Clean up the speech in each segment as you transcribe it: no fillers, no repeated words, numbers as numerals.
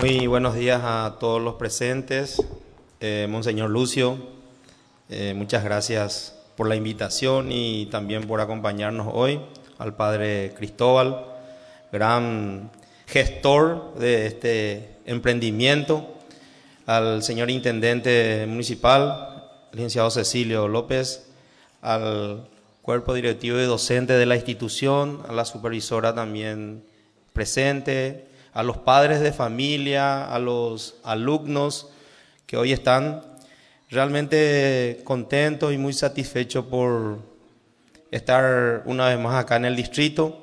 Muy buenos días a todos los presentes. Monseñor Lucio, muchas gracias por la invitación y también por acompañarnos hoy. Al Padre Cristóbal, gran gestor de este emprendimiento. Al señor Intendente Municipal, licenciado Cecilio López, al cuerpo directivo y docente de la institución, a la supervisora también presente, a los padres de familia, a los alumnos que hoy están realmente contentos y muy satisfechos por estar una vez más acá en el distrito.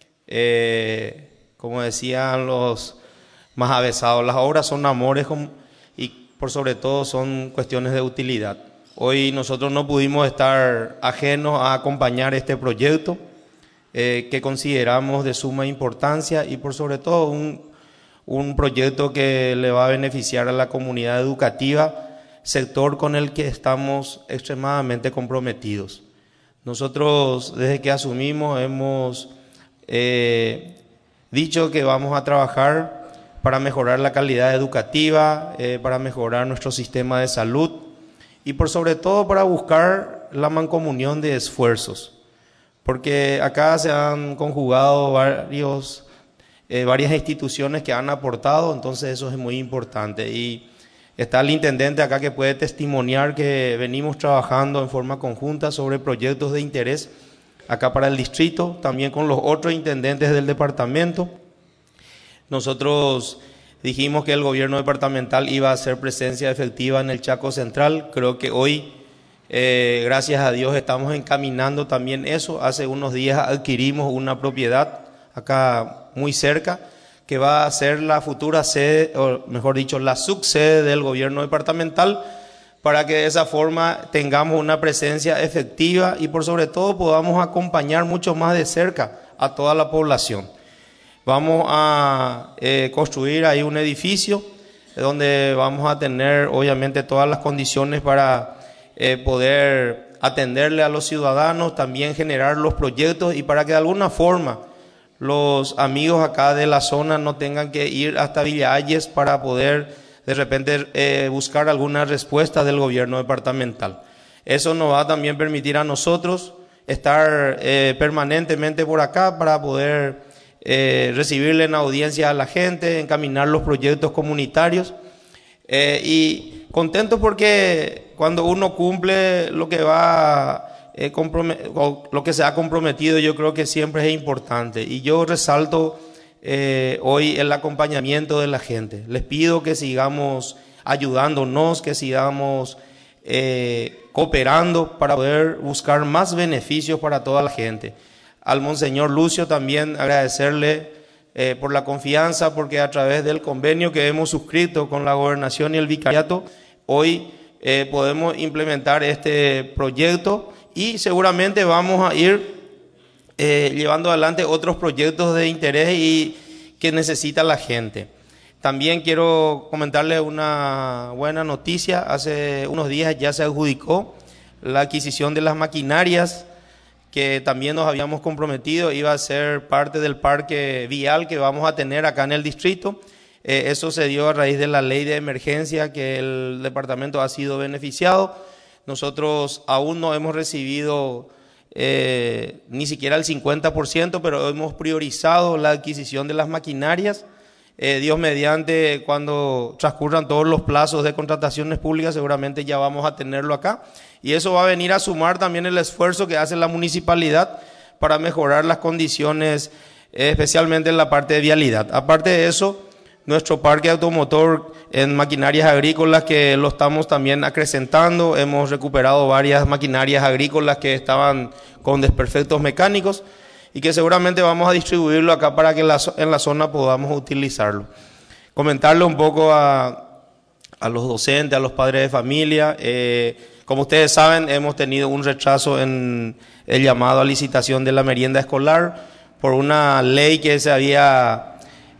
Como decían los más avesados, las obras son amores y por sobre todo son cuestiones de utilidad. Hoy nosotros no pudimos estar ajenos a acompañar este proyecto que consideramos de suma importancia y por sobre todo un proyecto que le va a beneficiar a la comunidad educativa, sector con el que estamos extremadamente comprometidos. Nosotros desde que asumimos hemos dicho que vamos a trabajar para mejorar la calidad educativa, para mejorar nuestro sistema de salud y por sobre todo para buscar la mancomunión de esfuerzos. Porque acá se han conjugado varias instituciones que han aportado, entonces eso es muy importante. Y está el intendente acá que puede testimoniar que venimos trabajando en forma conjunta sobre proyectos de interés acá para el distrito, también con los otros intendentes del departamento. Nosotros dijimos que el gobierno departamental iba a hacer presencia efectiva en el Chaco Central. Creo que hoy, gracias a Dios, estamos encaminando también eso. Hace unos días adquirimos una propiedad acá muy cerca, que va a ser la futura sede, o mejor dicho, la subsede del gobierno departamental, para que de esa forma tengamos una presencia efectiva y por sobre todo podamos acompañar mucho más de cerca a toda la población. Vamos a construir ahí un edificio donde vamos a tener obviamente todas las condiciones para poder atenderle a los ciudadanos, también generar los proyectos y para que de alguna forma los amigos acá de la zona no tengan que ir hasta Villalles para poder de repente buscar alguna respuesta del gobierno departamental. Eso nos va a también permitir a nosotros estar permanentemente por acá para poder recibirle en audiencia a la gente, encaminar los proyectos comunitarios y contento porque cuando uno cumple lo que lo que se ha comprometido, yo creo que siempre es importante y yo resalto hoy el acompañamiento de la gente. Les pido que sigamos ayudándonos, que sigamos cooperando para poder buscar más beneficios para toda la gente. Al Monseñor Lucio también agradecerle por la confianza, porque a través del convenio que hemos suscrito con la Gobernación y el Vicariato, hoy podemos implementar este proyecto y seguramente vamos a ir llevando adelante otros proyectos de interés y que necesita la gente. También quiero comentarles una buena noticia. Hace unos días ya se adjudicó la adquisición de las maquinarias que también nos habíamos comprometido, iba a ser parte del parque vial que vamos a tener acá en el distrito. Eso se dio a raíz de la ley de emergencia que el departamento ha sido beneficiado. Nosotros aún no hemos recibido ni siquiera el 50%, pero hemos priorizado la adquisición de las maquinarias. Dios mediante, cuando transcurran todos los plazos de contrataciones públicas, seguramente ya vamos a tenerlo acá. Y eso va a venir a sumar también el esfuerzo que hace la municipalidad para mejorar las condiciones, especialmente en la parte de vialidad. Aparte de eso, nuestro parque automotor en maquinarias agrícolas que lo estamos también acrecentando. Hemos recuperado varias maquinarias agrícolas que estaban con desperfectos mecánicos y que seguramente vamos a distribuirlo acá para que en la zona podamos utilizarlo. Comentarle un poco a los docentes, a los padres de familia. Como ustedes saben, hemos tenido un retraso en el llamado a licitación de la merienda escolar por una ley que se había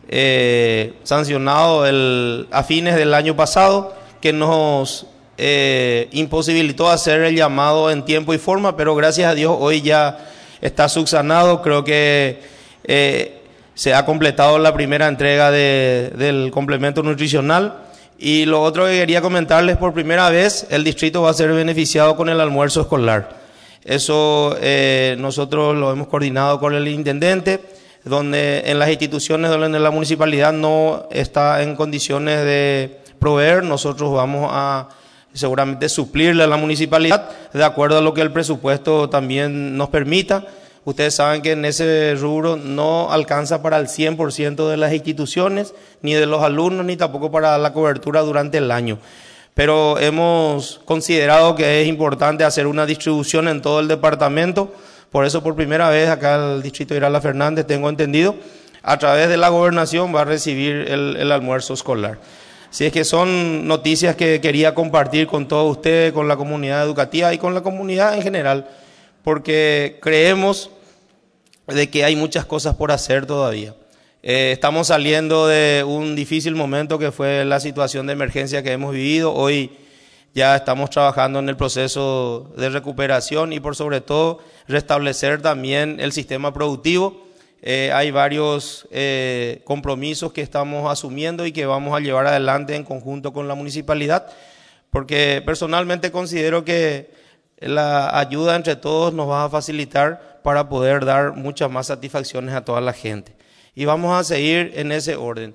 sancionado a fines del año pasado, que nos imposibilitó hacer el llamado en tiempo y forma, pero gracias a Dios hoy ya está subsanado. Creo que se ha completado la primera entrega del complemento nutricional. Y lo otro que quería comentarles, por primera vez el distrito va a ser beneficiado con el almuerzo escolar. Eso nosotros lo hemos coordinado con el intendente, donde en las instituciones donde la municipalidad no está en condiciones de proveer, nosotros vamos a seguramente suplirle a la municipalidad de acuerdo a lo que el presupuesto también nos permita. Ustedes saben que en ese rubro no alcanza para el 100% de las instituciones, ni de los alumnos, ni tampoco para la cobertura durante el año. Pero hemos considerado que es importante hacer una distribución en todo el departamento. Por eso, por primera vez, acá el distrito de Irala Fernández, tengo entendido, a través de la gobernación va a recibir el almuerzo escolar. Así es que son noticias que quería compartir con todos ustedes, con la comunidad educativa y con la comunidad en general, porque creemos de que hay muchas cosas por hacer todavía. Estamos saliendo de un difícil momento que fue la situación de emergencia que hemos vivido. Hoy ya estamos trabajando en el proceso de recuperación y por sobre todo restablecer también el sistema productivo. Hay varios compromisos que estamos asumiendo y que vamos a llevar adelante en conjunto con la municipalidad, porque personalmente considero que la ayuda entre todos nos va a facilitar para poder dar muchas más satisfacciones a toda la gente. Y vamos a seguir en ese orden.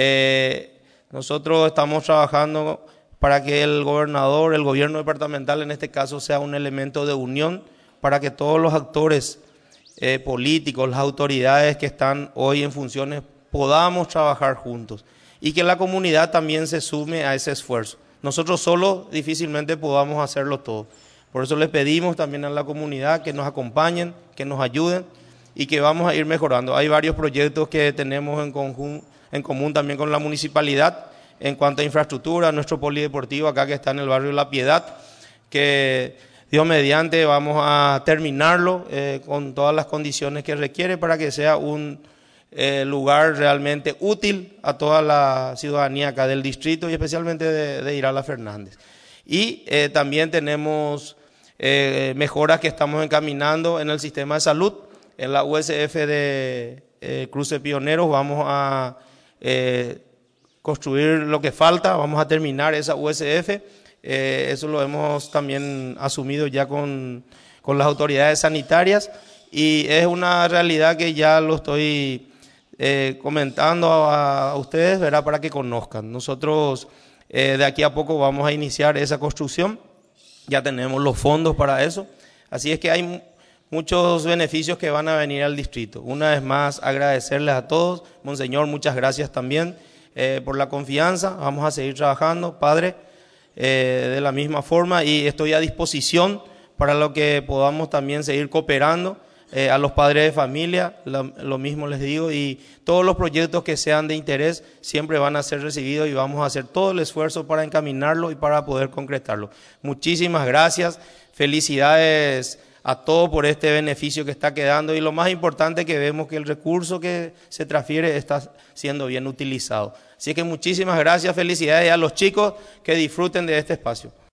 Nosotros estamos trabajando para que el gobernador, el gobierno departamental en este caso, sea un elemento de unión para que todos los actores políticos, las autoridades que están hoy en funciones, podamos trabajar juntos y que la comunidad también se sume a ese esfuerzo. Nosotros solos difícilmente podamos hacerlo todo. Por eso les pedimos también a la comunidad que nos acompañen, que nos ayuden y que vamos a ir mejorando. Hay varios proyectos que tenemos en común también con la municipalidad en cuanto a infraestructura, nuestro polideportivo acá que está en el barrio La Piedad, que Dios mediante vamos a terminarlo con todas las condiciones que requiere para que sea un lugar realmente útil a toda la ciudadanía acá del distrito y especialmente de Irala Fernández. Y también tenemos mejoras que estamos encaminando en el sistema de salud. En la USF de Cruce Pioneros vamos a construir lo que falta, vamos a terminar esa USF. Eso lo hemos también asumido ya con las autoridades sanitarias y es una realidad que ya lo estoy comentando a ustedes, ¿verdad? Para que conozcan. Nosotros de aquí a poco vamos a iniciar esa construcción, ya tenemos los fondos para eso, así es que hay muchos beneficios que van a venir al distrito. Una vez más agradecerles a todos, Monseñor, muchas gracias también por la confianza, vamos a seguir trabajando, Padre, de la misma forma y estoy a disposición para lo que podamos también seguir cooperando. A los padres de familia, lo mismo les digo, y todos los proyectos que sean de interés siempre van a ser recibidos y vamos a hacer todo el esfuerzo para encaminarlo y para poder concretarlo. Muchísimas gracias, felicidades a todos por este beneficio que está quedando y lo más importante que vemos que el recurso que se transfiere está siendo bien utilizado. Así que muchísimas gracias, felicidades a los chicos que disfruten de este espacio.